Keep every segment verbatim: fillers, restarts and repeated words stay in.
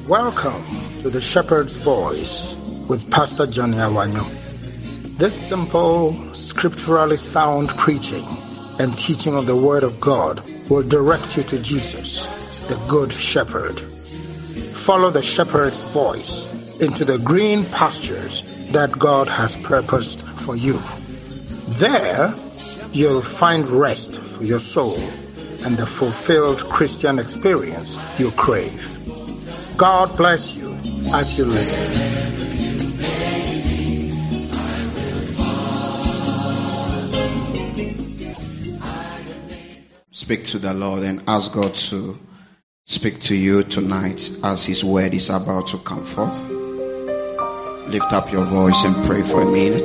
Welcome to the Shepherd's Voice with Pastor Johnny Awanyo. This simple, scripturally sound preaching and teaching of the Word of God will direct you to Jesus, the Good Shepherd. Follow the Shepherd's voice into the green pastures that God has purposed for you. There, you'll find rest for your soul and the fulfilled Christian experience you crave. God bless you as you listen. Speak to the Lord and ask God to speak to you tonight as His word is about to come forth. Lift up your voice and pray for a minute.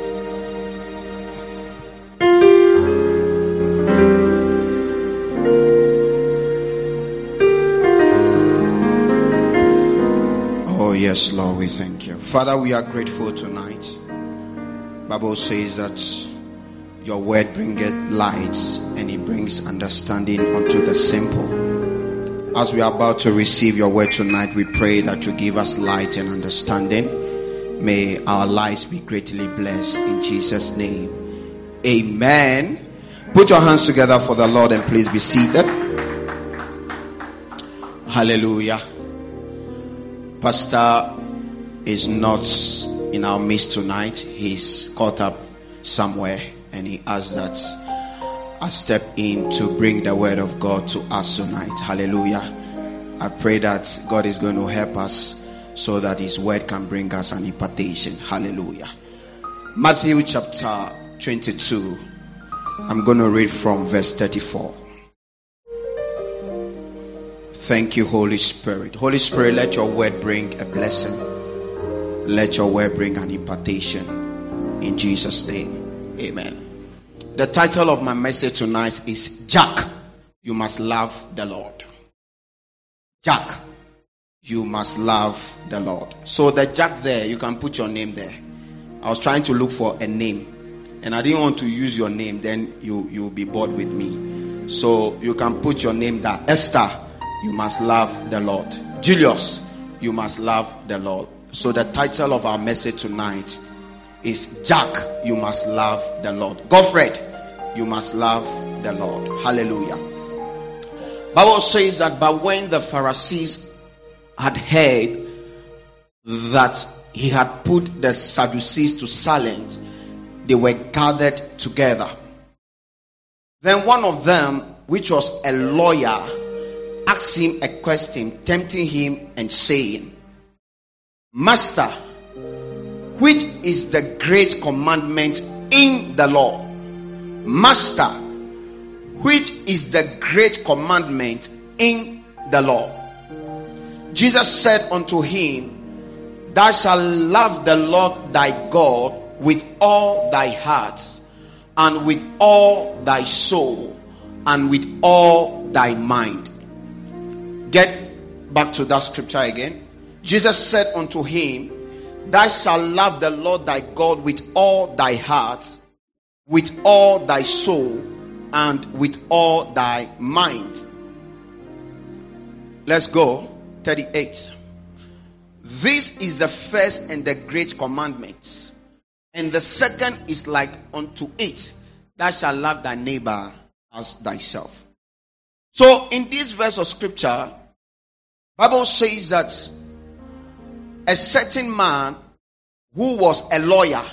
Yes, Lord, we thank you. Father, we are grateful tonight. Bible says that your word bringeth light and it brings understanding unto the simple. As we are about to receive your word tonight, we pray that you give us light and understanding. May our lives be greatly blessed in Jesus' name. Amen. Put your hands together for the Lord and please be seated. Hallelujah. Pastor is not in our midst tonight. He's caught up somewhere and he asked that I step in to bring the word of God to us tonight. Hallelujah. I pray that God is going to help us so that his word can bring us an impartation. Hallelujah. Matthew chapter twenty-two. I'm going to read from verse thirty-four. Thank you, Holy Spirit. Holy Spirit, let your word bring a blessing. Let your word bring an impartation. In Jesus' name, amen. The title of my message tonight is Jack, you must love the Lord. Jack, you must love the Lord. So the Jack there, you can put your name there. I was trying to look for a name and I didn't want to use your name, then you, you'll be bored with me. So you can put your name there. Esther, you must love the Lord. Julius, you must love the Lord. So the title of our message tonight is Jack, you must love the Lord. Godfred, you must love the Lord. Hallelujah. Bible says that but when the Pharisees had heard that he had put the Sadducees to silence, they were gathered together. Then one of them, which was a lawyer, asked him a question, tempting him and saying, Master, which is the great commandment in the law? Master, which is the great commandment in the law? Jesus said unto him, Thou shalt love the Lord thy God with all thy heart, and with all thy soul, and with all thy mind. Get back to that scripture again. Jesus said unto him, Thou shalt love the Lord thy God with all thy heart, with all thy soul, and with all thy mind. Let's go. thirty-eight. This is the first and the great commandment. And the second is like unto it, Thou shalt love thy neighbor as thyself. So in this verse of scripture, Bible says that a certain man who was a lawyer,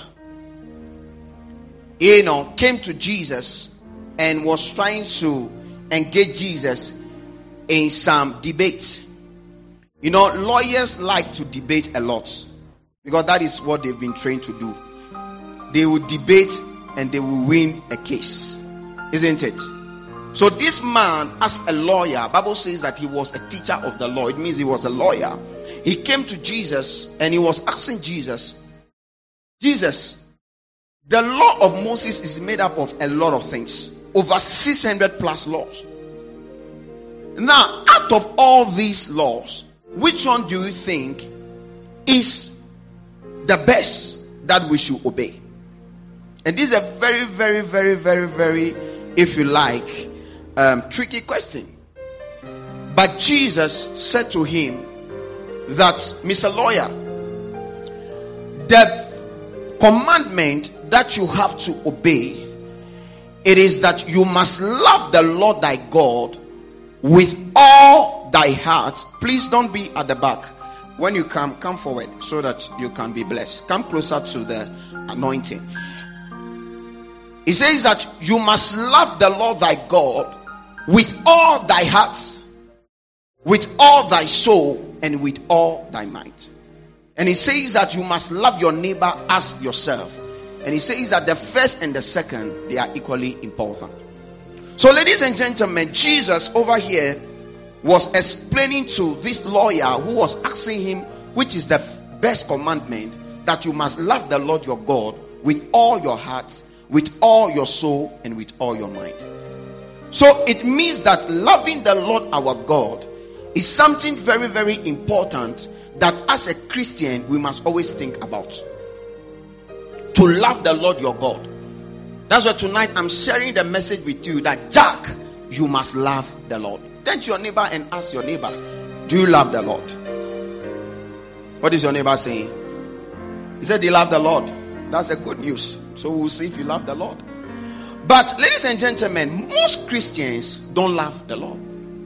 you know, came to Jesus and was trying to engage Jesus in some debate. You know, lawyers like to debate a lot because that is what they've been trained to do. They will debate and they will win a case, isn't it? So this man, as a lawyer, Bible says that he was a teacher of the law. It means he was a lawyer. He came to Jesus and he was asking Jesus, Jesus, the law of Moses is made up of a lot of things, over six hundred plus laws. Now, out of all these laws, which one do you think is the best that we should obey? And this is a very, very, very, very, very, if you like, um, tricky question. But Jesus said to him, that, Mister Lawyer, the commandment that you have to obey, it is that you must love the Lord thy God with all thy heart. Please don't be at the back. When you come, come forward so that you can be blessed. Come closer to the anointing. It says that you must love the Lord thy God with all thy heart, with all thy soul, and with all thy might. And it says that you must love your neighbor as yourself. And he says that the first and the second, they are equally important. So, ladies and gentlemen, Jesus over here was explaining to this lawyer who was asking him, which is the best commandment, that you must love the Lord your God with all your heart, with all your soul, and with all your mind. So it means that loving the Lord our God is something very, very important that as a Christian we must always think about. To love the Lord your God. That's why tonight I'm sharing the message with you that, Jack, you must love the Lord. Turn to your neighbor and ask your neighbor, do you love the Lord? What is your neighbor saying? He said, do you love the Lord? That's a good news. So we'll see if you love the Lord. But ladies and gentlemen, most Christians don't love the Lord.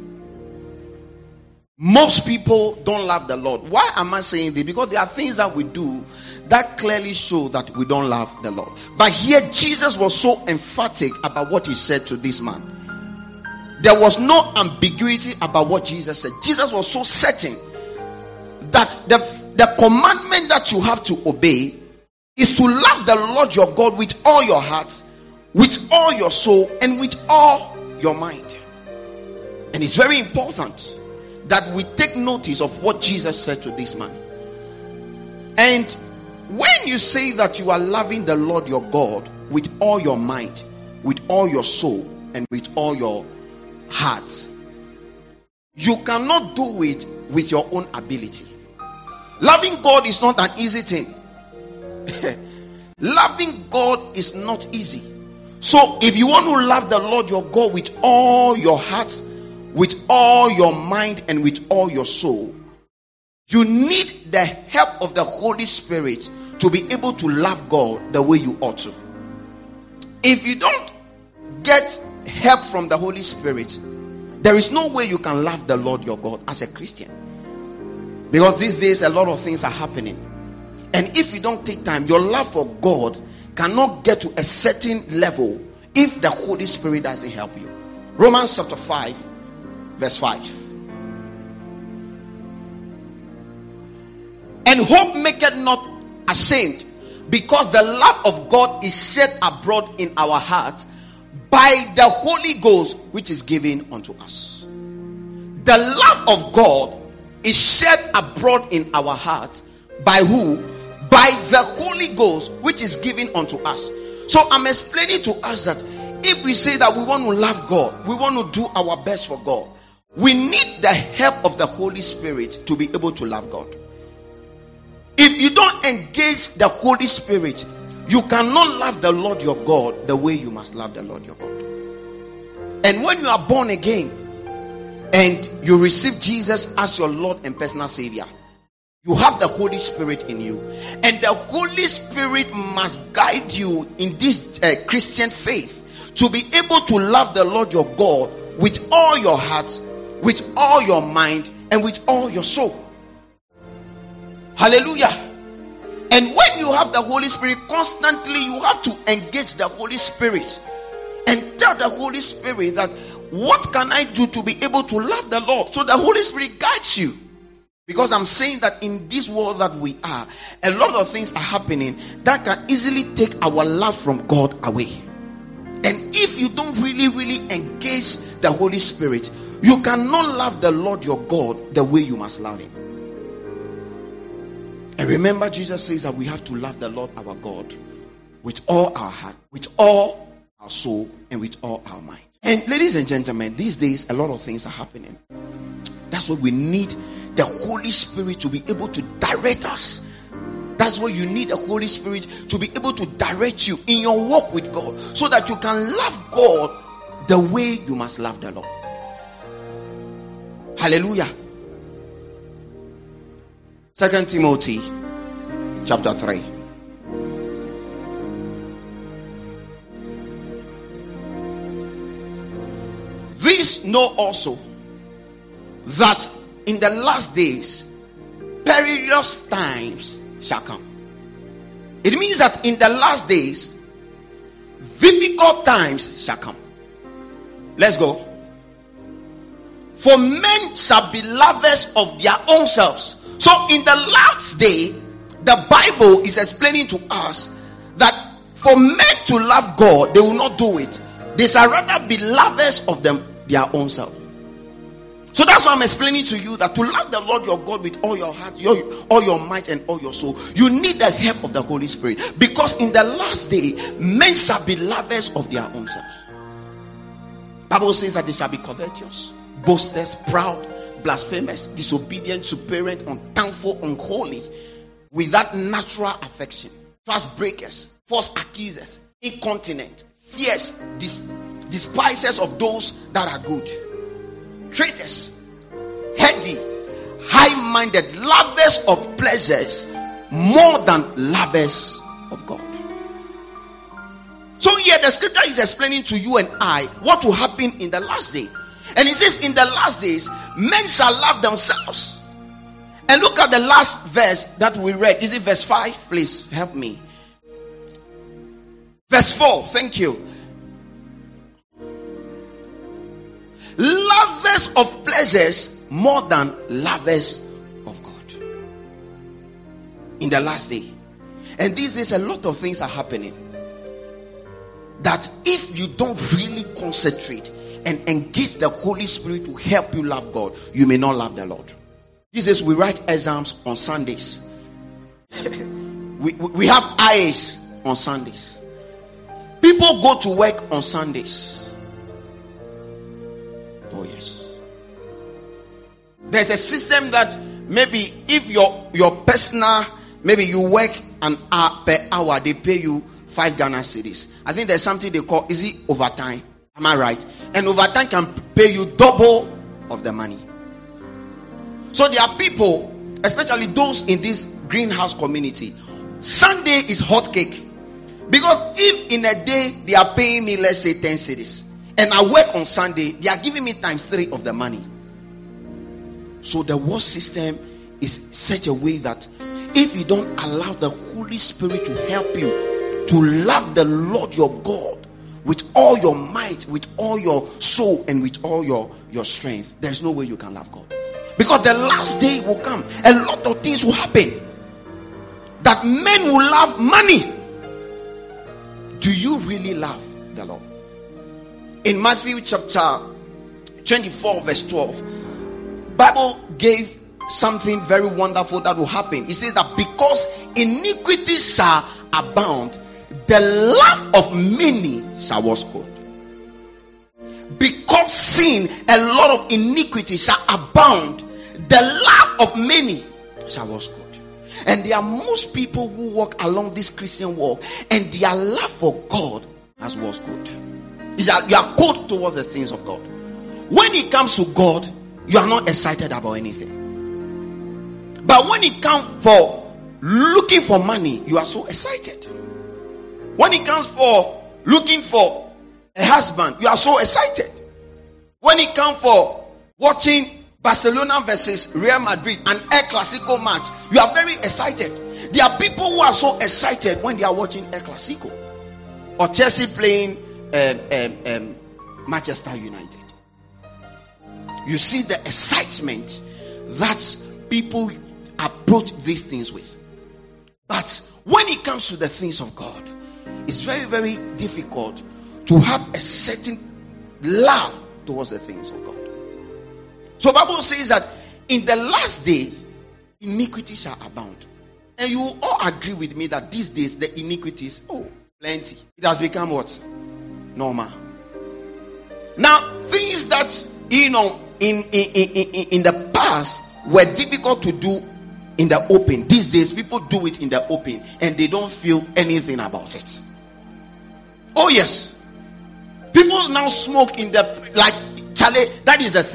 Most people don't love the Lord. Why am I saying this? Because there are things that we do that clearly show that we don't love the Lord. But here Jesus was so emphatic about what he said to this man. There was no ambiguity about what Jesus said. Jesus was so certain that the, the commandment that you have to obey is to love the Lord your God with all your heart, with all your soul, and with all your mind. And it's very important that we take notice of what Jesus said to this man. And when you say that you are loving the Lord your God with all your mind, with all your soul, and with all your heart, you cannot do it with your own ability. Loving God is not an easy thing. Loving God is not easy. So if you want to love the Lord your God with all your heart, with all your mind, and with all your soul, you need the help of the Holy Spirit to be able to love God the way you ought to. If you don't get help from the Holy Spirit, there is no way you can love the Lord your God as a Christian. Because these days a lot of things are happening. And if you don't take time, your love for God cannot get to a certain level if the Holy Spirit doesn't help you. Romans chapter five verse five. And hope maketh not ashamed, because the love of God is shed abroad in our hearts by the Holy Ghost which is given unto us. The love of God is shed abroad in our hearts by who? By the Holy Ghost which is given unto us. So I'm explaining to us that if we say that we want to love God, we want to do our best for God, we need the help of the Holy Spirit to be able to love God. If you don't engage the Holy Spirit, you cannot love the Lord your God the way you must love the Lord your God. And when you are born again and you receive Jesus as your Lord and personal Savior, you have the Holy Spirit in you, and the Holy Spirit must guide you in this uh, Christian faith to be able to love the Lord your God with all your heart, with all your mind, and with all your soul. Hallelujah. And when you have the Holy Spirit constantly, you have to engage the Holy Spirit and tell the Holy Spirit that, what can I do to be able to love the Lord? So the Holy Spirit guides you. Because I'm saying that in this world that we are, a lot of things are happening that can easily take our love from God away. And if you don't really, really engage the Holy Spirit, you cannot love the Lord your God the way you must love him. And remember, Jesus says that we have to love the Lord our God with all our heart, with all our soul, and with all our mind. And ladies and gentlemen, these days a lot of things are happening. That's why we need the Holy Spirit to be able to direct us. That's why you need the Holy Spirit to be able to direct you in your walk with God, so that you can love God the way you must love the Lord. Hallelujah. Second Timothy chapter three. These know also that in the last days perilous times shall come. It means that in the last days difficult times shall come. Let's go. For men shall be lovers of their own selves. So in the last day, the Bible is explaining to us that for men to love God, they will not do it. They shall rather be lovers of them their own self. So that's why I'm explaining to you that to love the Lord your God with all your heart, your, all your might, and all your soul, you need the help of the Holy Spirit. Because in the last day, men shall be lovers of their own selves. Bible says that they shall be covetous, boasters, proud, blasphemous, disobedient to parents, unthankful, unholy, without natural affection, trust breakers, false accusers, incontinent, fierce, dis- despisers of those that are good, traitors, heady, high-minded, lovers of pleasures more than lovers of God. So here the scripture is explaining to you and I what will happen in the last day. And it says in the last days men shall love themselves. And look at the last verse that we read. Is it verse five? Please help me. Verse four. Thank you. Lovers of pleasures more than lovers of God. In the last day. And these days a lot of things are happening that if you don't really concentrate and engage the Holy Spirit to help you love God, you may not love the Lord. Jesus, we write exams on Sundays. we, we have I As on Sundays. People go to work on Sundays. Oh yes. There's a system that maybe if your your personal, maybe you work an hour per hour, they pay you five Ghana cedis. I think there's something they call, is it overtime? Am I right? And overtime can pay you double of the money. So there are people, especially those in this greenhouse community, Sunday is hot cake. Because if in a day they are paying me, let's say ten cedis, and I work on Sunday, they are giving me times three of the money. So the world system is such a way that if you don't allow the Holy Spirit to help you to love the Lord your God with all your might, with all your soul, and with all your, your strength, there's no way you can love God. Because the last day will come. A lot of things will happen. That men will love money. Do you really love the Lord? In Matthew chapter twenty-four verse twelve, Bible gave something very wonderful that will happen. It says that because iniquity shall abound, the love of many shall wax cold. Because sin, a lot of iniquity shall abound, the love of many shall wax cold. And there are most people who walk along this Christian walk, and their love for God has waxed cold. You are cold towards the things of God. When it comes to God, you are not excited about anything. But when it comes for looking for money, you are so excited. When it comes for looking for a husband, you are so excited. When it comes for watching Barcelona versus Real Madrid, an El Clasico match, you are very excited. There are people who are so excited when they are watching El Clasico or Chelsea playing um, um, um, Manchester United. You see the excitement that people approach these things with. But when it comes to the things of God, it's very, very difficult to have a certain love towards the things of God. So the Bible says that in the last day, iniquity shall abound. And you all agree with me that these days the iniquities, oh, plenty. It has become what? Normal. Now, things that, you know, in, in, in, in, in the past were difficult to do in the open. These days, people do it in the open and they don't feel anything about it. Oh, yes. People now smoke in the, like, Charlie, that is a thing.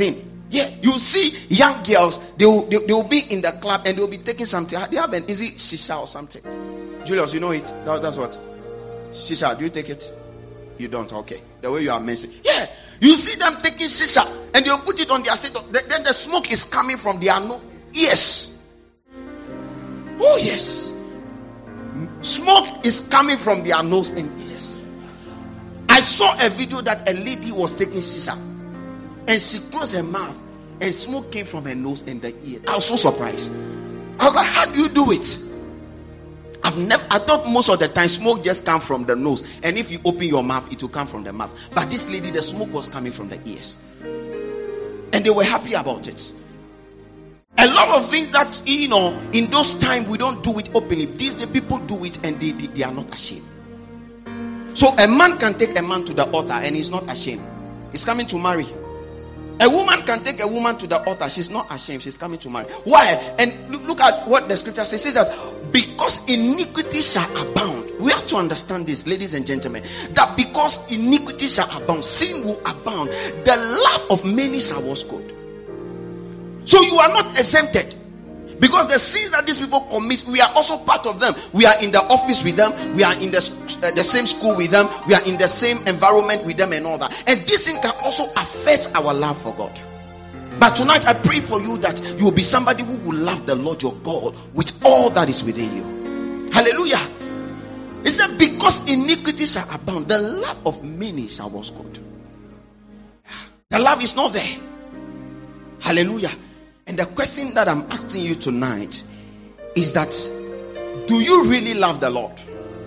Yeah, you see young girls, they will, they, they will be in the club and they will be taking something. They have an easy shisha or something. Julius, you know it? That, that's what? Shisha, do you take it? You don't, okay. The way you are mentioning. Yeah, you see them taking shisha and they'll put it on their state. Then the smoke is coming from their nose. Yes. Oh, yes. Smoke is coming from their nose and ears. I saw a video that a lady was taking shisha and she closed her mouth and smoke came from her nose and the ear. I was so surprised. I was like, how do you do it? I've never, I thought most of the time smoke just comes from the nose, and if you open your mouth, it will come from the mouth. But this lady, the smoke was coming from the ears, and they were happy about it. A lot of things that, you know, in those times we don't do it openly. These the people do it, and they, they they are not ashamed. So a man can take a man to the altar, and he's not ashamed. He's coming to marry. A woman can take a woman to the altar. She's not ashamed. She's coming to marry. Why? And look, look at what the scripture says. It says that because iniquity shall abound. We have to understand this, ladies and gentlemen. That because iniquity shall abound, sin will abound. The love of many shall was good. So you are not exempted. Because the sins that these people commit, we are also part of them. We are in the office with them. We are in the, uh, the same school with them. We are in the same environment with them and all that. And this thing can also affect our love for God. But tonight I pray for you that you will be somebody who will love the Lord your God with all that is within you. Hallelujah. It said, because iniquity shall abound, the love of many shall was good. The love is not there. Hallelujah. And the question that I'm asking you tonight is that, do you really love the Lord?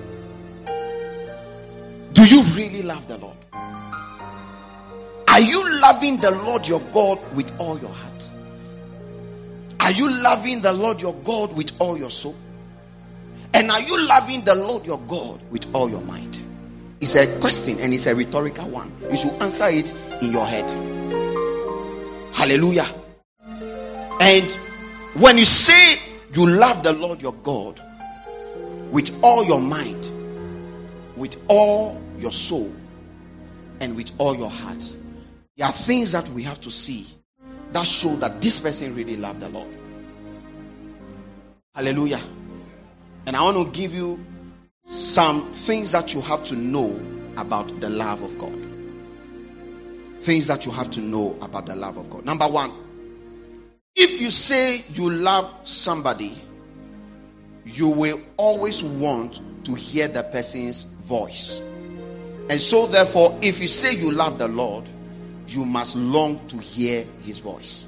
Do you really love the Lord? Are you loving the Lord your God with all your heart? Are you loving the Lord your God with all your soul? And are you loving the Lord your God with all your mind? It's a question and it's a rhetorical one. You should answer it in your head. Hallelujah. And when you say you love the Lord your God with all your mind, with all your soul, and with all your heart, there are things that we have to see that show that this person really loved the Lord. Hallelujah. And I want to give you some things that you have to know about the love of God. Things that you have to know about the love of God. Number one, if you say you love somebody, you will always want to hear the person's voice. And so therefore, if you say you love the Lord, you must long to hear his voice.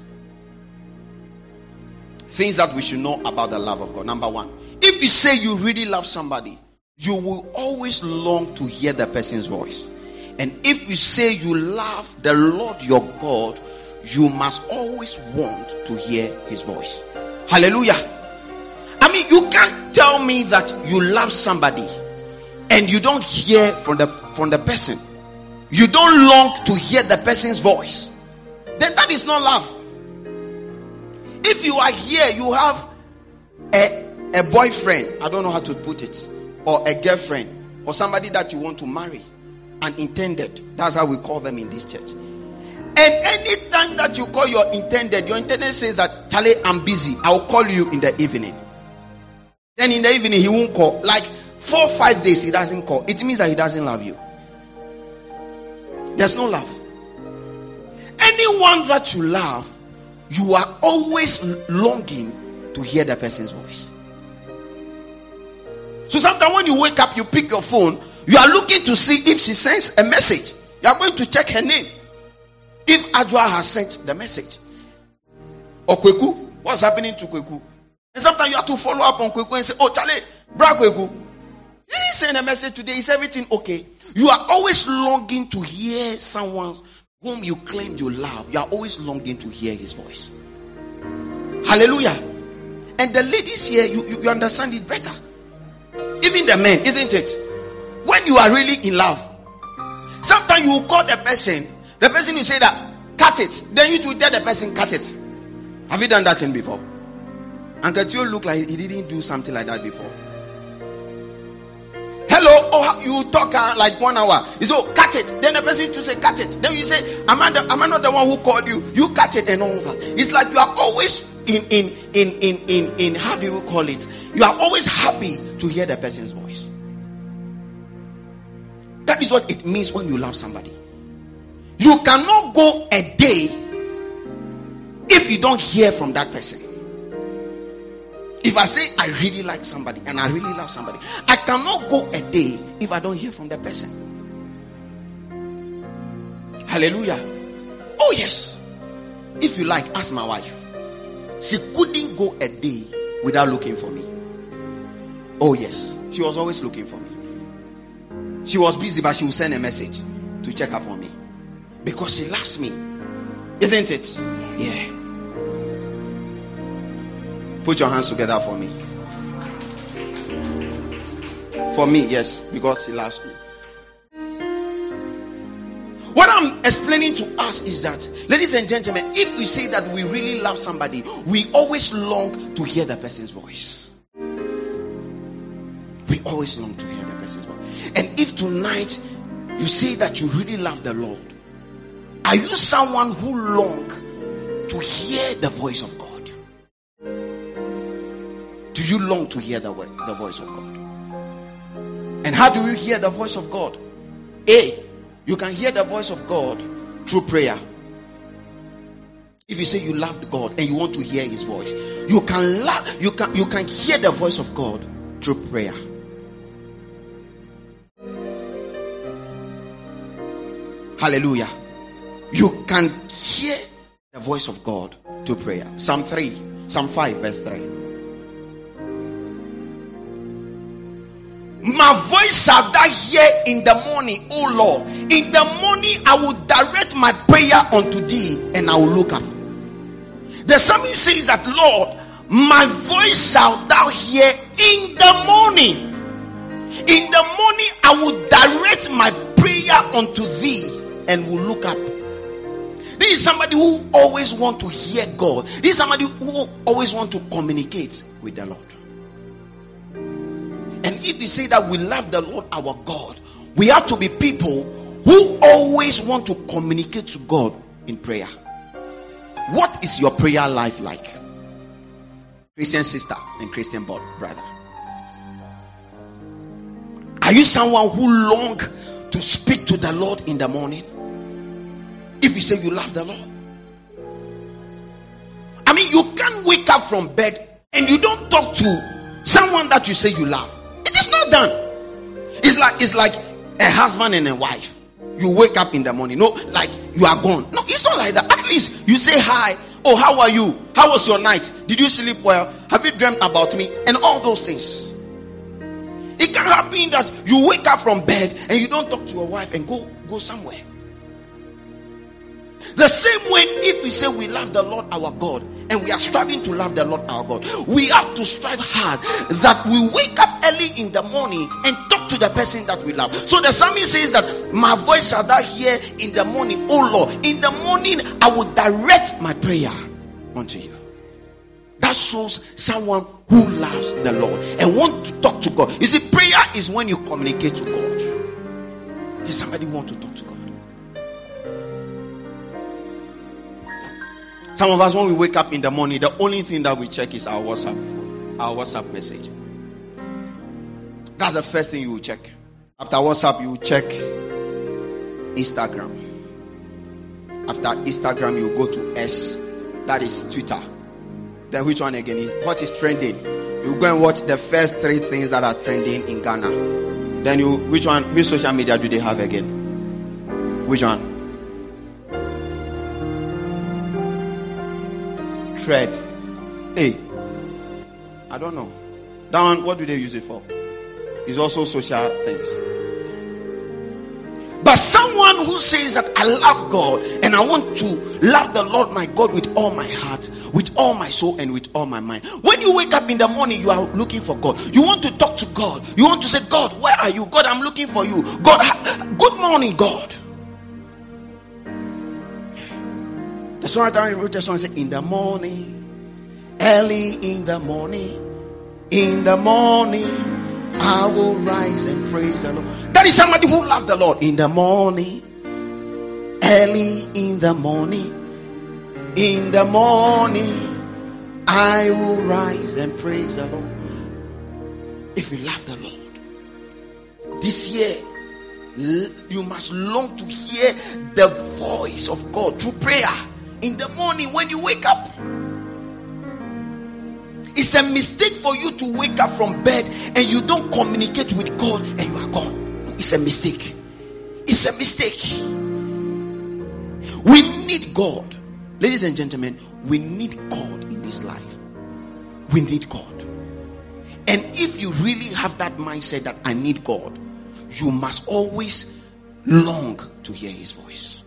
Things that we should know about the love of God. Number one, if you say you really love somebody, you will always long to hear the person's voice. And if you say you love the Lord your God, you must always want to hear his voice. Hallelujah. I mean, you can't tell me that you love somebody and you don't hear from the from the person. You don't long to hear the person's voice. Then that is not love. If you are here, you have a, a boyfriend, I don't know how to put it, or a girlfriend, or somebody that you want to marry, an intended. That's how we call them in this church. And anytime that you call your intended, your intended says that, Charlie, I'm busy, I'll call you in the evening. Then in the evening he won't call. Like four or five days he doesn't call. It means that he doesn't love you. There's no love. Anyone that you love, you are always longing to hear the person's voice. So sometimes when you wake up, you pick your phone, you are looking to see if she sends a message. You are going to check her name. If Adwa has sent the message. Or Kweku, what's happening to Kweku? And sometimes you have to follow up on Kweku and say, oh, Charlie, bra Kweku, did he send a message today? Is everything okay? You are always longing to hear someone whom you claim you love. You are always longing to hear his voice. Hallelujah. And the ladies here, you, you, you understand it better. Even the men, isn't it? When you are really in love, sometimes you will call the person, the person will say that, cut it. Then you will tell the person, cut it. Have you done that thing before? Uncle Tio look like he didn't do something like that before. Hello, oh, you talk uh, like one hour. You say, oh, cut it. Then the person to say, cut it. Then you say, am I, the, am I not the one who called you? You cut it and all that. It's like you are always in, in, in, in, in, in, how do you call it? You are always happy to hear the person's voice. That is what it means when you love somebody. You cannot go a day if you don't hear from that person. If I say I really like somebody and I really love somebody, I cannot go a day if I don't hear from the person. Hallelujah. Oh yes. If you like, ask my wife. She couldn't go a day without looking for me. Oh yes. She was always looking for me. She was busy, but she would send a message to check up on me because she loves me. Isn't it? Yeah. Put your hands together for me. For me, yes, because he loves me. What I'm explaining to us is that, ladies and gentlemen, if we say that we really love somebody, we always long to hear the person's voice. We always long to hear the person's voice. And if tonight you say that you really love the Lord, are you someone who long to hear the voice of God? Do you long to hear the, the voice of God? And how do you hear the voice of God? A, you can hear the voice of God through prayer. If you say you love God and you want to hear his voice, you can love, you can you can hear the voice of God through prayer. Hallelujah. You can hear the voice of God through prayer. Psalm three, Psalm five, verse three. My voice shall thou hear in the morning, O Lord. In the morning I will direct my prayer unto thee, and I will look up. The psalmist says that, Lord, my voice shall thou hear in the morning. In the morning I will direct my prayer unto thee, and will look up. This is somebody who always want to hear God. This is somebody who always want to communicate with the Lord. And if we say that we love the Lord our God, we have to be people who always want to communicate to God in prayer. What is your prayer life like? Christian sister and Christian brother. Are you someone who long to speak to the Lord in the morning? If you say you love the Lord. I mean, you can't wake up from bed and you don't talk to someone that you say you love. It is not done. It's like it's like a husband and a wife. You wake up in the morning, no, like you are gone. No, it's not like that. At least you say hi. Oh, how are you? How was your night? Did you sleep well? Have you dreamt about me? And all those things. It can happen that you wake up from bed and you don't talk to your wife and go go somewhere. The same way, if we say we love the Lord our God and we are striving to love the Lord our God, we have to strive hard that we wake up early in the morning and talk to the person that we love. So the psalmist says that my voice shall thou hear in the morning, O Lord. In the morning I will direct my prayer unto you. That shows someone who loves the Lord and want to talk to God. You see, prayer is when you communicate to God. Does somebody want to talk to God? Some of us, when we wake up in the morning, the only thing that we check is our WhatsApp, our WhatsApp message. That's the first thing you will check. After WhatsApp, you will check Instagram. After Instagram, you go to S, that is Twitter. Then which one again is what is trending? You go and watch the first three things that are trending in Ghana. Then you, which one, which social media do they have again? Which one? Thread. Hey, I don't know. That one, what do they use it for? It's also social things. But someone who says that I love God and I want to love the Lord my God with all my heart, with all my soul, and with all my mind. When you wake up in the morning, you are looking for God. You want to talk to God. You want to say, God, where are you? God, I'm looking for you. God, good morning, God. The songwriter wrote a song and said, in the morning, early in the morning, in the morning, I will rise and praise the Lord. That is somebody who loves the Lord. In the morning, early in the morning, in the morning, I will rise and praise the Lord. If you love the Lord, this year, you must long to hear the voice of God through prayer. In the morning when you wake up, it's a mistake for you to wake up from bed and you don't communicate with God and you are gone. It's a mistake. It's a mistake. We need God. Ladies and gentlemen, we need God in this life. We need God. And if you really have that mindset that I need God, you must always long to hear his voice.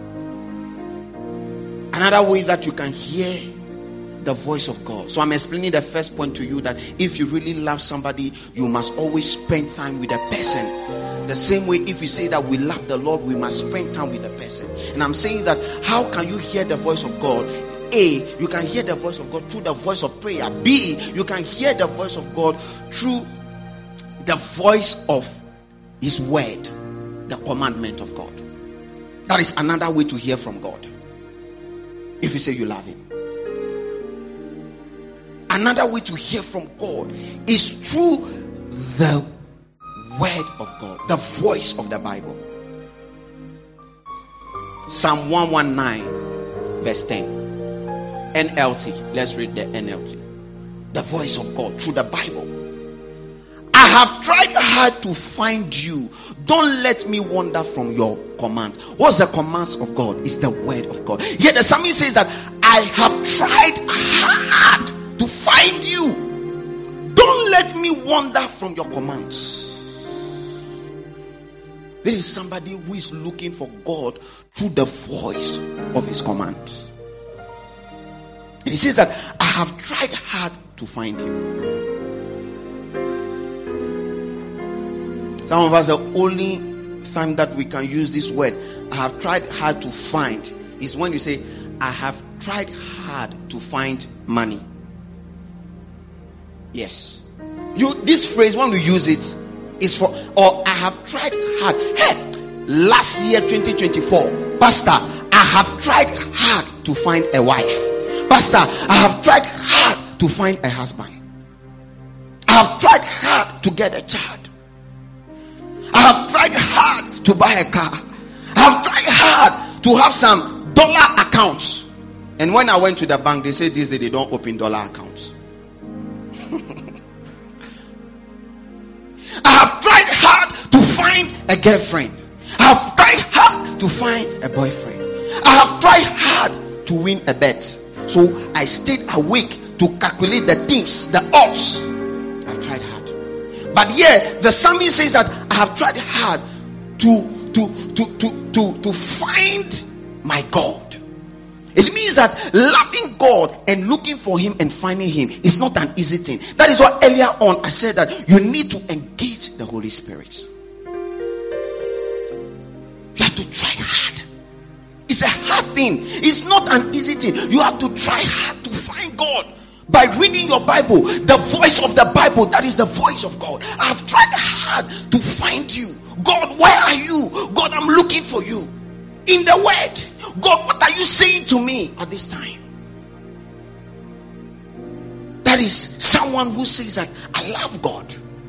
Another way that you can hear the voice of God. So I'm explaining the first point to you, that if you really love somebody, you must always spend time with the person. The same way, if you say that we love the Lord, we must spend time with the person. And I'm saying that how can you hear the voice of God? A, you can hear the voice of God through the voice of prayer. B, you can hear the voice of God through the voice of his word, the commandment of God. That is another way to hear from God. If you say you love him. Another way to hear from God is through the word of God, the voice of the Bible. Psalm one nineteen verse ten, N L T. Let's read the N L T. The voice of God through the Bible. I have tried hard to find you. Don't let me wander from your command. What's the commands of God? It's the word of God. Yet the psalmist says that I have tried hard to find you. Don't let me wander from your commands. There is somebody who is looking for God through the voice of his commands. And he says that I have tried hard to find you. Some of us, the only time that we can use this word, I have tried hard to find, is when you say, I have tried hard to find money. Yes. You, this phrase, when we use it, is for, or I have tried hard. Hey, last year, twenty twenty-four, Pastor, I have tried hard to find a wife. Pastor, I have tried hard to find a husband. I have tried hard to get a child. I have tried hard to buy a car. I have tried hard to have some dollar accounts. And when I went to the bank, they said this day they don't open dollar accounts. I have tried hard to find a girlfriend. I have tried hard to find a boyfriend. I have tried hard to win a bet. So I stayed awake to calculate the things, the odds. I've tried hard. But yeah, the psalmist says that I have tried hard to, to, to, to, to, to find my God. It means that loving God and looking for him and finding him is not an easy thing. That is why earlier on I said that you need to engage the Holy Spirit. You have to try hard. It's a hard thing. It's not an easy thing. You have to try hard to find God. By reading your Bible, the voice of the Bible, that is the voice of God. I have tried hard to find you. God, where are you? God, I'm looking for you. In the word. God, what are you saying to me at this time? That is someone who says that I love God.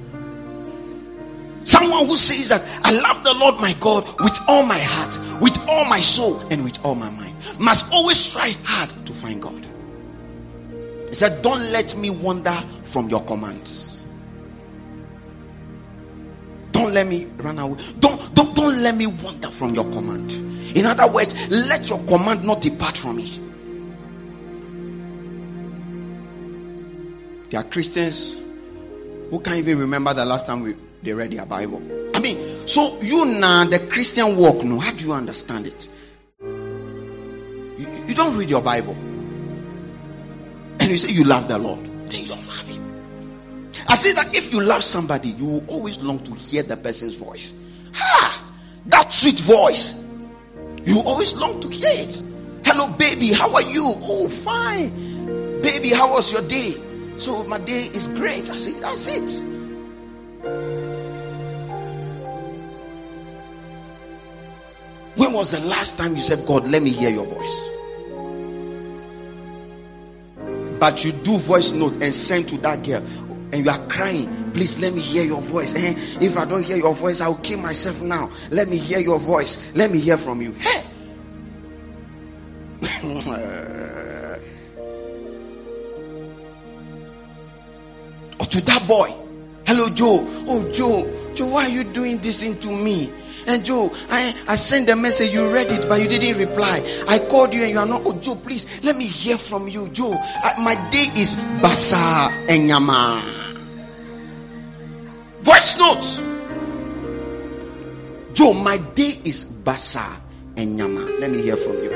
Someone who says that I love the Lord my God with all my heart, with all my soul, and with all my mind. Must always try hard to find God. He said, don't let me wander from your commands. Don't let me run away. Don't, don't, don't let me wander from your command. In other words, let your command not depart from me. There are Christians who can't even remember the last time we, they read their Bible. I mean, so you now, the Christian walk, no, how do you understand it? You, you don't read your Bible. And you say you love the Lord, then you don't love him. I say that if you love somebody, you will always long to hear the person's voice. Ha! That sweet voice. You always long to hear it. Hello, baby, how are you? Oh, fine. Baby, how was your day? So my day is great. I say, that's it. was the last time you said, God, let me hear your voice? But you do voice note and send to that girl, and you are crying, please let me hear your voice. Eh? If I don't hear your voice, I'll kill myself now. Let me hear your voice. Let me hear from you. Hey! Or to that boy, hello Joe. Oh Joe, Joe, why are you doing this into me? And Joe, I, I sent a message, you read it, but you didn't reply. I called you and you are not. Oh Joe, please let me hear from you. Joe, I, my day is basa and yama. Voice notes. Joe, my day is basa and yama. Let me hear from you.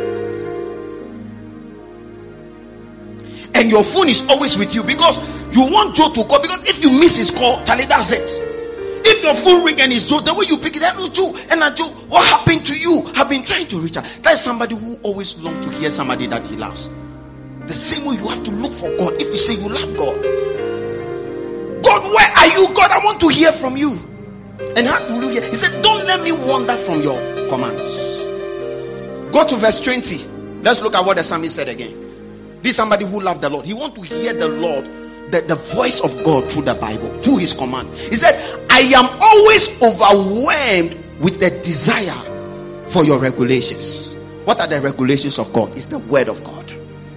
And your phone is always with you because you want Joe to call. Because if you miss his call, Charlie, that's it. If your phone ring and it's Joe, the way you pick it, hello Joe, and I Joe, what happened to you? I've been trying to reach out. That is somebody who always longs to hear somebody that he loves. The same way you have to look for God. If you say you love God, God, where are you? God, I want to hear from you. And how do you hear? He said, don't let me wander from your commands. Go to verse twenty. Let's look at what the psalmist said again. This is somebody who loved the Lord. He wants to hear the Lord, the, the voice of God through the Bible, through his command. He said, I am always overwhelmed with the desire for your regulations. What are the regulations of God? It's the word of God.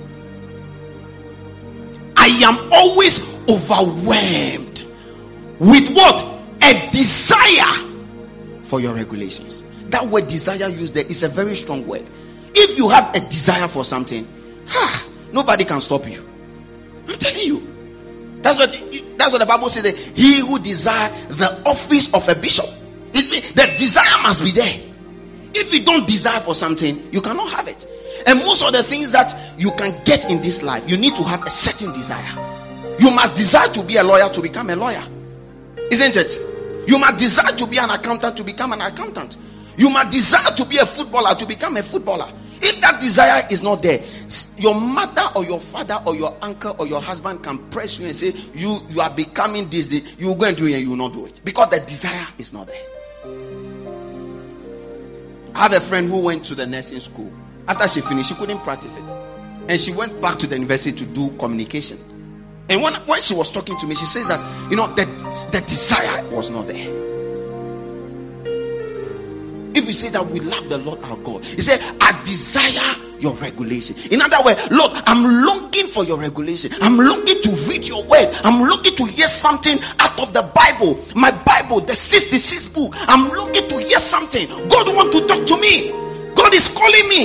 I am always overwhelmed with what? A desire for your regulations. That word desire used there is a very strong word. If you have a desire for something, ha, nobody can stop you. I'm telling you. That's what that's what the Bible says. That he who desires the office of a bishop, it, the desire must be there. If you don't desire for something, you cannot have it. And most of the things that you can get in this life, you need to have a certain desire. You must desire to be a lawyer to become a lawyer, isn't it? You must desire to be an accountant to become an accountant. You must desire to be a footballer to become a footballer. If that desire is not there, your mother or your father or your uncle or your husband can press you and say, you, you are becoming this, this. You will go and do it and you will not do it. Because the desire is not there. I have a friend who went to the nursing school. After she finished, she couldn't practice it. And she went back to the university to do communication. And when, when she was talking to me, she says that, you know, the, the desire was not there. If we say that we love the Lord our God, he said, I desire your regulation. In other words, Lord, I'm longing for your regulation. I'm longing to read your word. I'm longing to hear something out of the Bible. My Bible, the sixty-sixth book. I'm longing to hear something. God wants to talk to me. God is calling me.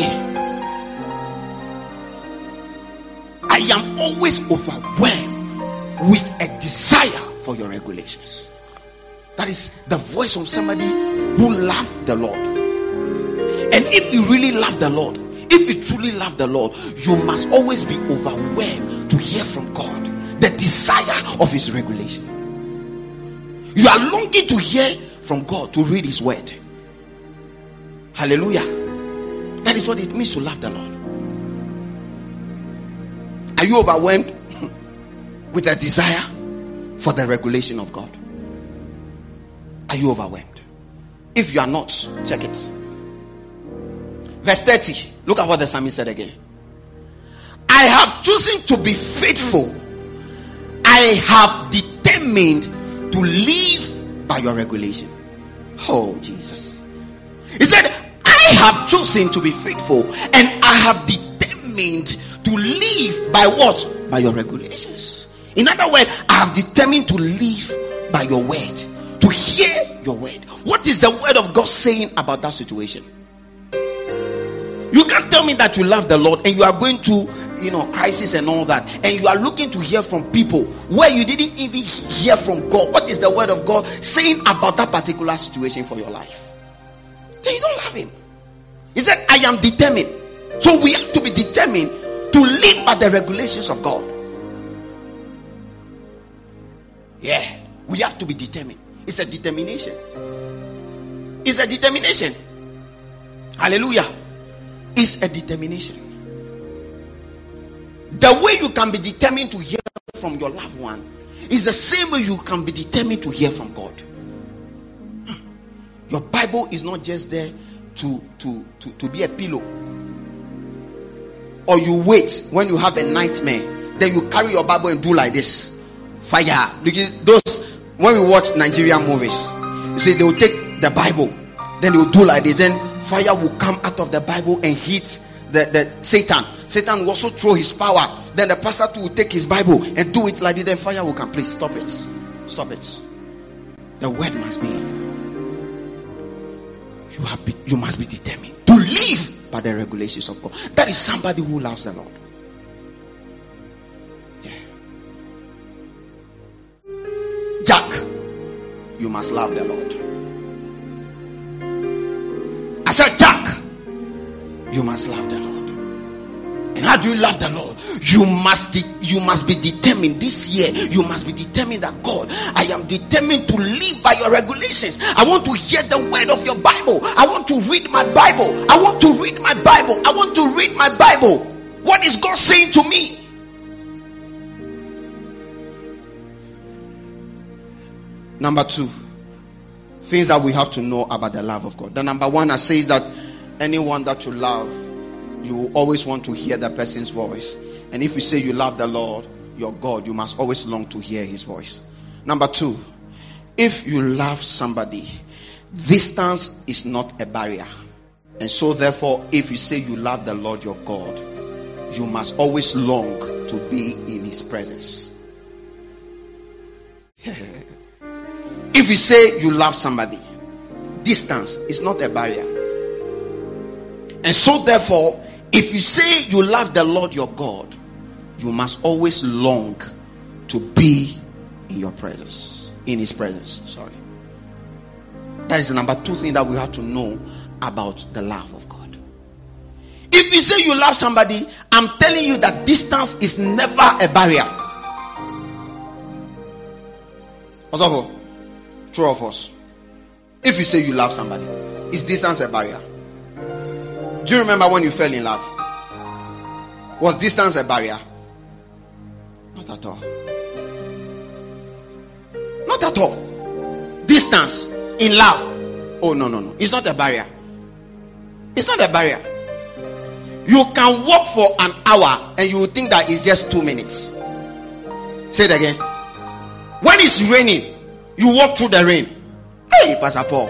I am always overwhelmed with a desire for your regulations. That is the voice of somebody who loves the Lord. And if you really love the Lord, if you truly love the Lord, you must always be overwhelmed to hear from God the desire of his regulation. You are longing to hear from God, to read his word. Hallelujah. That is what it means to love the Lord. Are you overwhelmed with a desire for the regulation of God? Are you overwhelmed? If you are not, check it. Verse thirty. Look at what the psalmist said again. I have chosen to be faithful. I have determined to live by your regulation. Oh, Jesus. He said, I have chosen to be faithful and I have determined to live by what? By your regulations. In other words, I have determined to live by your word. To hear your word. What is the word of God saying about that situation? You can't tell me that you love the Lord and you are going to, you know, crisis and all that, and you are looking to hear from people where you didn't even hear from God. What is the word of God saying about that particular situation for your life? Then you don't love him. He said, I am determined. So we have to be determined to live by the regulations of God. Yeah, we have to be determined. It's a determination. It's a determination. Hallelujah. It's a determination. The way you can be determined to hear from your loved one is the same way you can be determined to hear from God. Your Bible is not just there to, to, to, to be a pillow. Or you wait when you have a nightmare, then you carry your Bible and do like this. Fire. Look at those, when we watch Nigerian movies, you see they will take the Bible, then they will do like this, then fire will come out of the Bible and hit the, the Satan. Satan will also throw his power. Then the pastor too will take his Bible and do it like this, then fire will come. Please stop it. Stop it. The word must be in you. You have be, you must be determined to live by the regulations of God. That is somebody who loves the Lord. Yeah. Jack, you must love the Lord. I said, Jack, you must love the Lord. And how do you love the Lord? You must de- you must be determined this year. You must be determined that God, I am determined to live by your regulations. I want to hear the word of your Bible. I want to read my Bible. I want to read my Bible. I want to read my Bible. What is God saying to me? Number two, things that we have to know about the love of God. The number one, I says that anyone that you love, you always want to hear the person's voice. And if you say you love the Lord, your God, you must always long to hear his voice. Number two, if you love somebody, distance is not a barrier. And so therefore, if you say you love the Lord your God, you must always long to be in his presence. If you say you love somebody, distance is not a barrier. And so therefore, if you say you love the Lord your God, you must always long to be in your presence, in his presence. Sorry. That is the number two thing that we have to know about the love of God. If you say you love somebody, I'm telling you that distance is never a barrier. Also, true of us. If you say you love somebody, is distance a barrier? Do you remember when you fell in love? Was distance a barrier? Not at all. Not at all. Distance in love. Oh, no, no, no. It's not a barrier. It's not a barrier. You can walk for an hour and you will think that it's just two minutes. Say it again. When it's raining, you walk through the rain. Hey, Pastor Paul.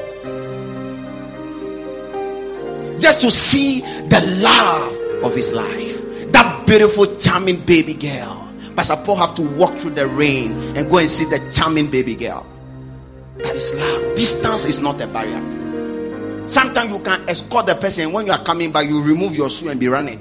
Just to see the love of his life. That beautiful, charming baby girl. Pastor Paul have to walk through the rain and go and see the charming baby girl. That is love. Distance is not a barrier. Sometimes you can escort the person. When you are coming back, you remove your shoe and be running.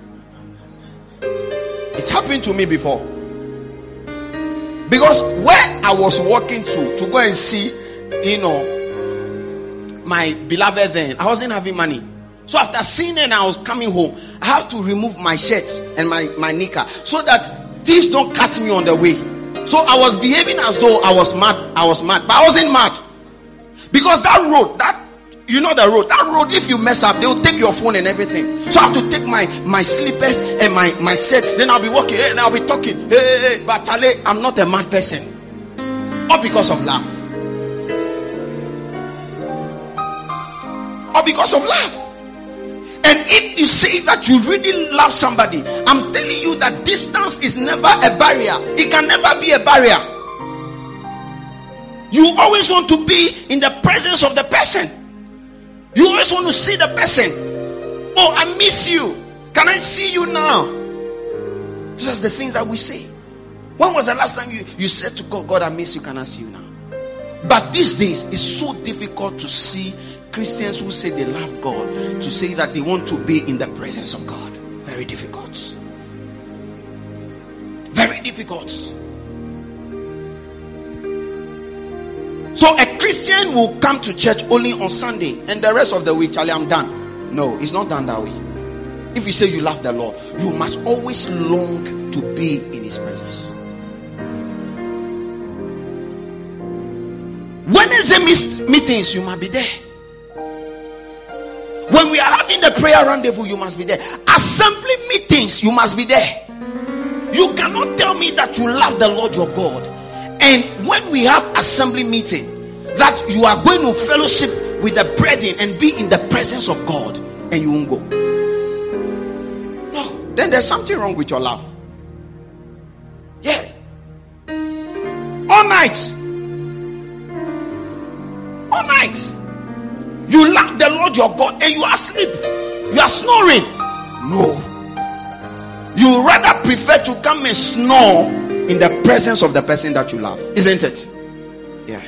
It happened to me before. Because where I was walking to to go and see, you know, my beloved then, I wasn't having money. So after seeing her and I was coming home, I have to remove my shirt and my, my knicker so that thieves don't catch me on the way. So I was behaving as though I was mad. I was mad, but I wasn't mad. Because that road, that you know the road, that road, if you mess up, they will take your phone and everything. So I have to take my, my slippers and my, my shirt. Then I'll be walking and I'll be talking. Hey, hey, hey, but Tale, I'm not a mad person. All because of love. All because of love. And if you say that you really love somebody, I'm telling you that distance is never a barrier. It can never be a barrier. You always want to be in the presence of the person. You always want to see the person. Oh, I miss you. Can I see you now? These are the things that we say. When was the last time you, you said to God, God, I miss you. Can I see you now? But these days, it's so difficult to see Christians who say they love God to say that they want to be in the presence of God. Very difficult. Very difficult. So a Christian will come to church only on Sunday and the rest of the week, Charlie, I'm done. No, it's not done that way. If you say you love the Lord, you must always long to be in his presence. Wednesday meetings, you must be there. When we are having the prayer rendezvous, you must be there. Assembly meetings, you must be there. You cannot tell me that you love the Lord your God, and when we have assembly meeting, that you are going to fellowship with the brethren and be in the presence of God and you won't go? No, then there's something wrong with your love. Yeah. All night. All night. You love the Lord your God and you are asleep. You are snoring. No. You rather prefer to come and snore in the presence of the person that you love, isn't it? Yeah.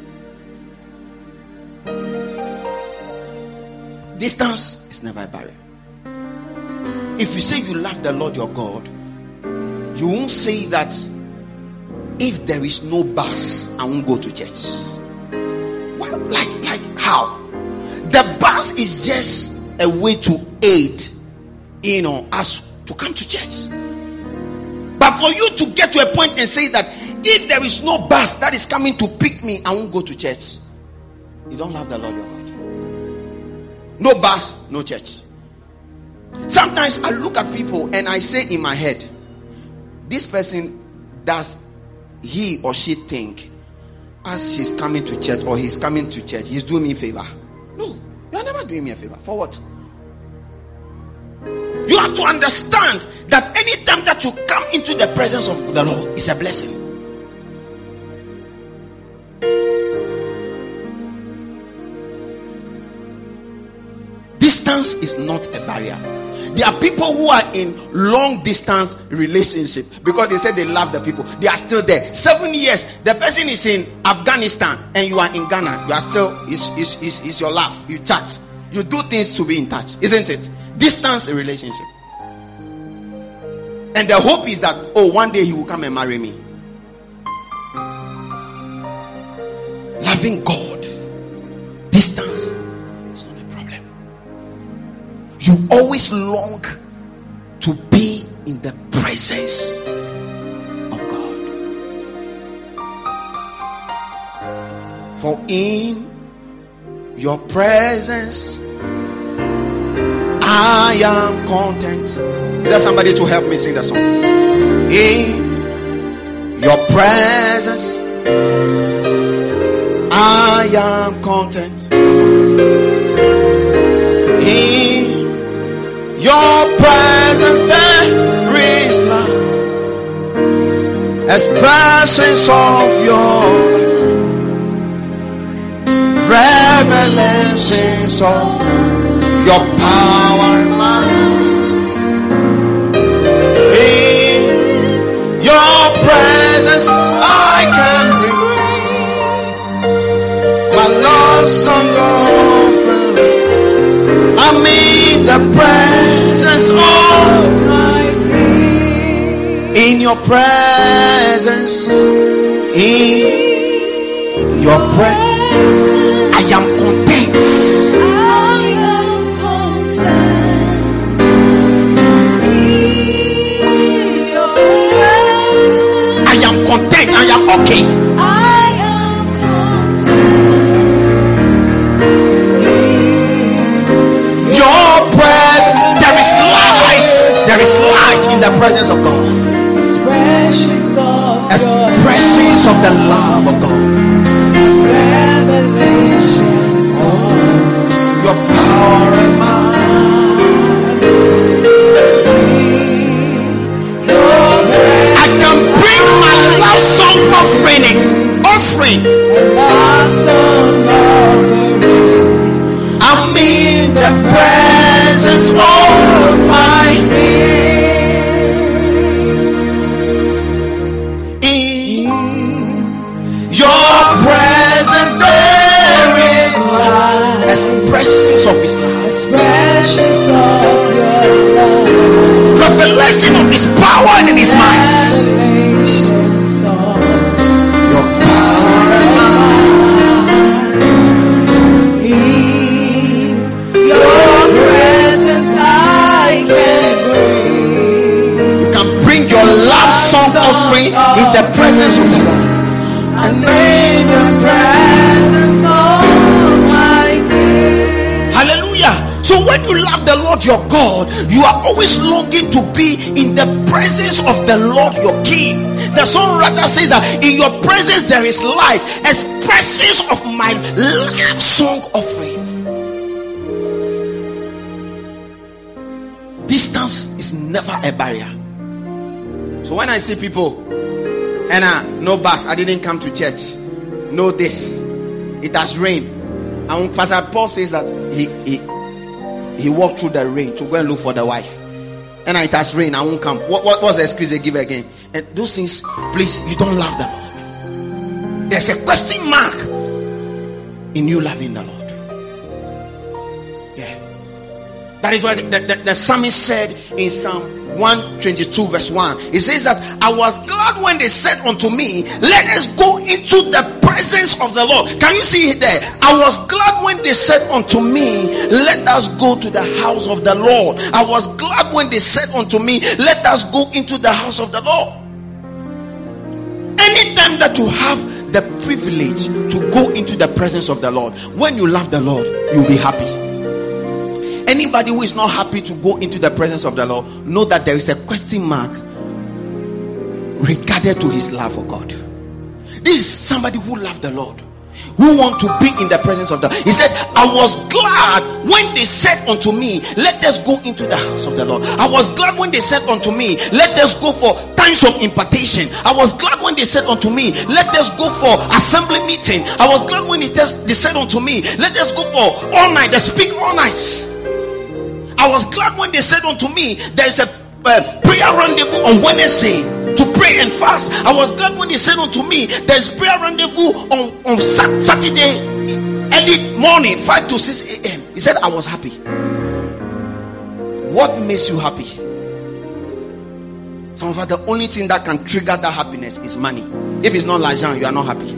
Distance is never a barrier. If you say you love the Lord your God, you won't say that if there is no bus, I won't go to church. Well, like, like how? The bus is just a way to aid, you know, us to come to church. But for you to get to a point and say that if there is no bus that is coming to pick me, I won't go to church, you don't love the Lord your God. No bus, no church. Sometimes I look at people and I say in my head, this person, does he or she think as she's coming to church or he's coming to church, he's doing me a favor? No, you are never doing me a favor. For what? You have to understand that any time that you come into the presence of the Lord is a blessing. Distance is not a barrier. There are people who are in long distance relationship because they said they love the people. They are still there. Seven years, the person is in Afghanistan and you are in Ghana. You are still, is is is is your love. You chat. You do things to be in touch, isn't it? Distance a relationship. And the hope is that, oh, one day he will come and marry me. Loving God, distance is not a problem. You always long to be in the presence of God. For in your presence I am content. Is there somebody to help me sing the song? In your presence I am content. In your presence there is love, expressions of your revelations of your power and might. In your presence I can bring my love song offering. I'm in the presence of my King. In your presence, in your presence I am content. Content, I am okay. I am content. Your presence, there is light. There is light in the presence of God. Expressions of, Expressions of the love of God. Revelations of your power and might. I can bring my love song offering, offering. Love song offering. I'm in the presence of my King. In your presence there is life, expressions of His love, expressions of your love, revelation of His power and in His mind. Your power and might. In your presence I can bring. You can bring your love song offering in the presence of the Lord. And in the presence of my King. Hallelujah. So when you love the Lord your God, you are always longing to be in the presence of the Lord your King. the song rather says that in your presence there is life, expressions of my love song offering. Distance is never a barrier. So when I see people and uh, no bus, I didn't come to church, no this, it has rained, and Pastor Paul says that he he he walked through the rain to go and look for the wife, and it has rained, I won't come. What what was the excuse they give again? And those things, please, you don't love the Lord. There's a question mark in you loving the Lord. Yeah, that is why the, the, the psalmist said in Psalm one twenty-two verse one, it says that I was glad when they said unto me, let us go into the presence of the Lord. Can you see it there? I was glad when they said unto me, let us go to the house of the Lord. I was glad when they said unto me, let us go into the house of the Lord. Anytime that you have the privilege to go into the presence of the Lord, when you love the Lord, you'll be happy. Anybody who is not happy to go into the presence of the Lord, know that there is a question mark regarding to his love for God. This is somebody who loved the Lord, who want to be in the presence of the Lord. He said, I was glad when they said unto me, let us go into the house of the Lord. I was glad when they said unto me, let us go for times of impartation. I was glad when they said unto me, let us go for assembly meeting. I was glad when they said unto me, let us go for all night, they speak all night. I was glad when they said unto me, there is a uh, prayer rendezvous on Wednesday to pray and fast. I was glad when they said unto me, there is prayer rendezvous on, on Saturday early morning, five to six a.m. He said, I was happy. What makes you happy? Some of us, the only thing that can trigger that happiness is money. If it's not l'argent, you are not happy.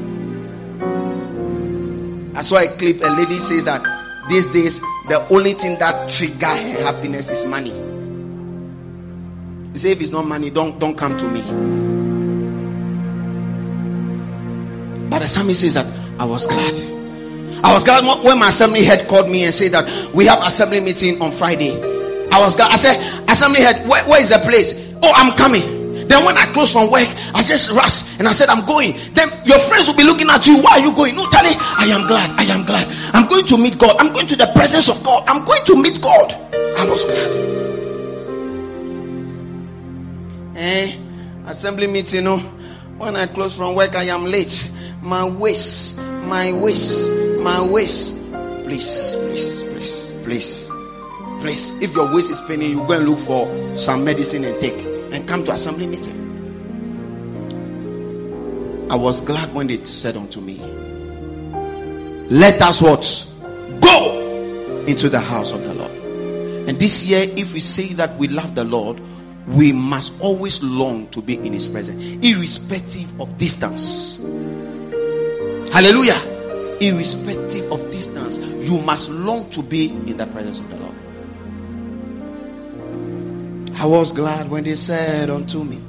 I saw a clip, a lady says that these days, the only thing that trigger her happiness is money. You say, if it's not money, don't, don't come to me. But the psalmist says that I was glad. I was glad when my assembly head called me and said that we have assembly meeting on Friday. I was glad. I said, assembly head, where, where is the place? Oh, I'm coming. Then when I close from work, I just rushed and I said, I'm going. Then your friends will be looking at you. Why are you going? No, Charlie, I am glad. I am glad. I'm going to meet God. I'm going to the presence of God. I'm going to meet God. I was glad. Eh, assembly meeting, you know, when I close from work, I am late. My waist, my waist, my waist. Please, please, please, please, please. If your waist is paining, you go and look for some medicine and take. And come to assembly meeting. I was glad when they said unto me, let us what? Go into the house of the Lord. And this year, if we say that we love the Lord, we must always long to be in his presence, irrespective of distance. Hallelujah. Irrespective of distance, you must long to be in the presence of the Lord. I was glad when they said unto me.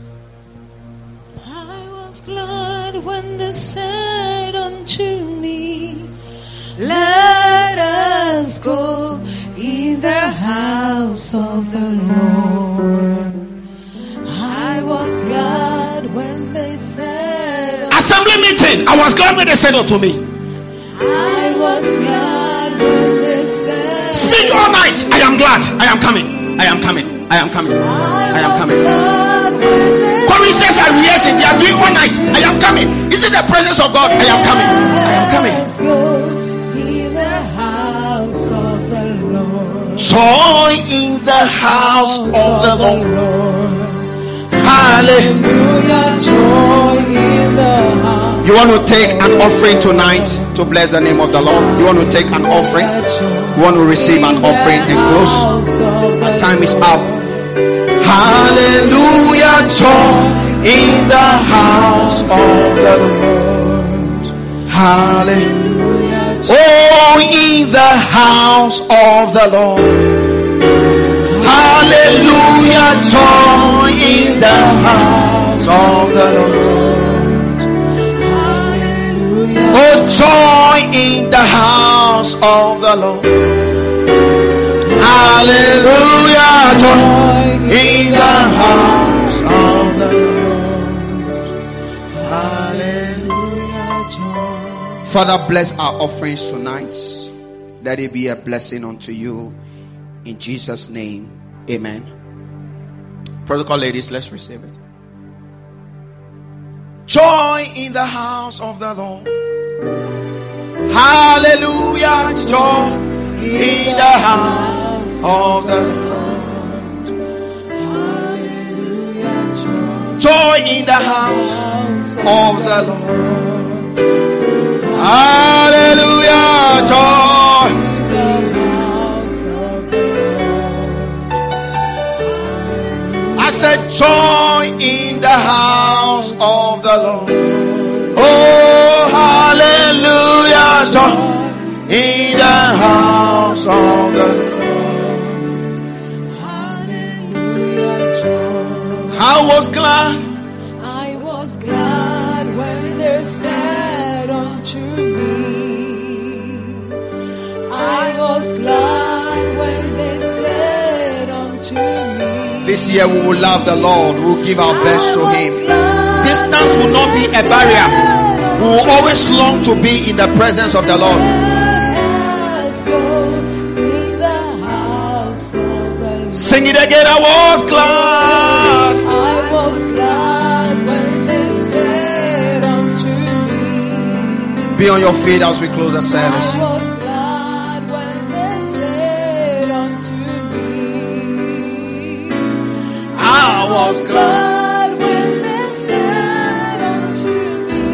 I was glad when they said unto me, let us go in the house of the Lord. I was glad when they said. Assembly meeting. I was glad when they said unto me. I was glad when they said. Speak all night. I am glad. I am coming. I am coming. I am coming. I am coming. Choristers are rehearsing. They are doing all night. I am coming. Is it the presence of God? I am coming. I am coming. In the house of the Lord. Joy in the house of the Lord. Hallelujah. Joy in the house. You want to take an offering tonight to bless the name of the Lord? You want to take an offering? You want to receive an offering and close? My time is up. Hallelujah, joy in the house of the Lord. Hallelujah. Oh, in the house of the Lord. Hallelujah, joy in the house of the Lord. Hallelujah. Oh, joy in the house of the Lord. Hallelujah, joy in the house of the Lord. Father, bless our offerings tonight. Let it be a blessing unto you. In Jesus' name, amen. Protocol ladies, let's receive it. Joy in the house of the Lord. Hallelujah. Joy in the house of the Lord. Joy in the house of the Lord. Hallelujah. Joy. I said joy in the house of the Lord. Oh, hallelujah. Joy in the house of the Lord. I was glad. I was glad when they said unto me. I was glad when they said unto me. This year we will love the Lord. We will give our best to Him. Distance will not be a barrier. We will always long to be in the presence of the Lord. Let's go in the house of the Lord. Sing it again. I was glad. I was glad when they said unto me. Be on your feet as we close the I service. was glad when they said unto me. I was glad. Glad when they said unto me.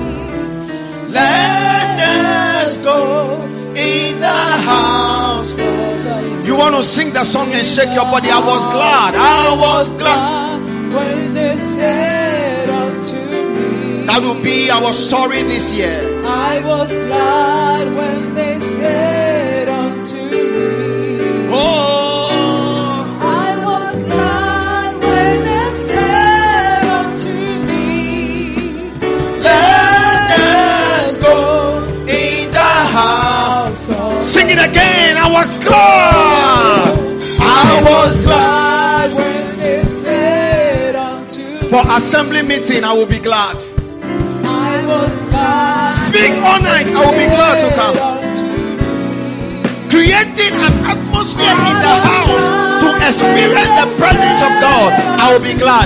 Let us go in the house. You want to sing the song and shake your body. I was glad. I was glad. When they said unto me. That will be our story this year. I was glad when they said unto me. Oh, I was glad when they said unto me. let us go in the house. Sing it again. I was glad. I was glad. When they said unto me. For assembly meeting, I will be glad. I was glad. Speak all night, I will be glad to come. Creating an atmosphere in the house to experience the presence of God, I will be glad.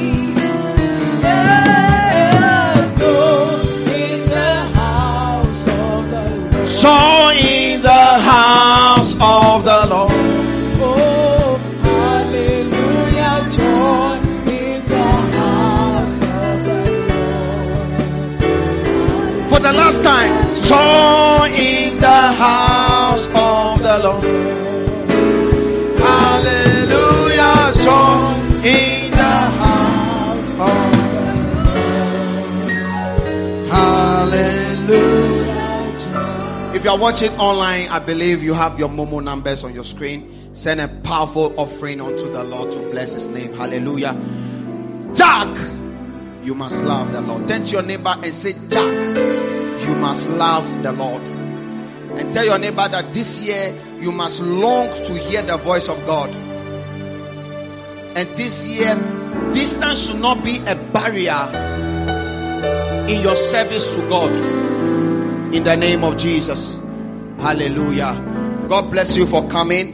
Let's go in the house of the Lord. So in the house of the Lord. Oh, hallelujah, joy in the house of the Lord. For the last time, joy in the house of the Lord. Hallelujah, joy in the house of the Lord. Hallelujah. If you are watching online, I believe you have your Momo numbers on your screen. Send a powerful offering unto the Lord to bless His name. Hallelujah. Jack, you must love the Lord. Turn to your neighbor and say, Jack, you must love the Lord. And tell your neighbor that this year you must long to hear the voice of God. And this year, distance should not be a barrier in your service to God. In the name of Jesus. Hallelujah. God bless you for coming.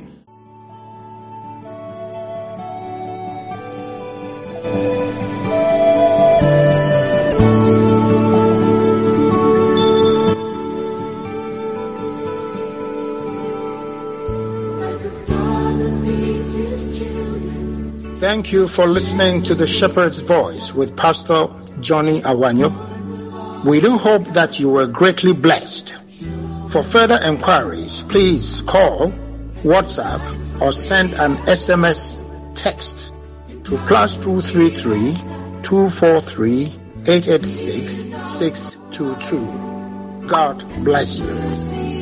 Thank you for listening to the Shepherd's Voice with Pastor Johnny Awanyo. We do hope that you were greatly blessed. For further enquiries, please call, WhatsApp, or send an S M S text to plus two three three, two four three, eight eight six, six two two. God bless you.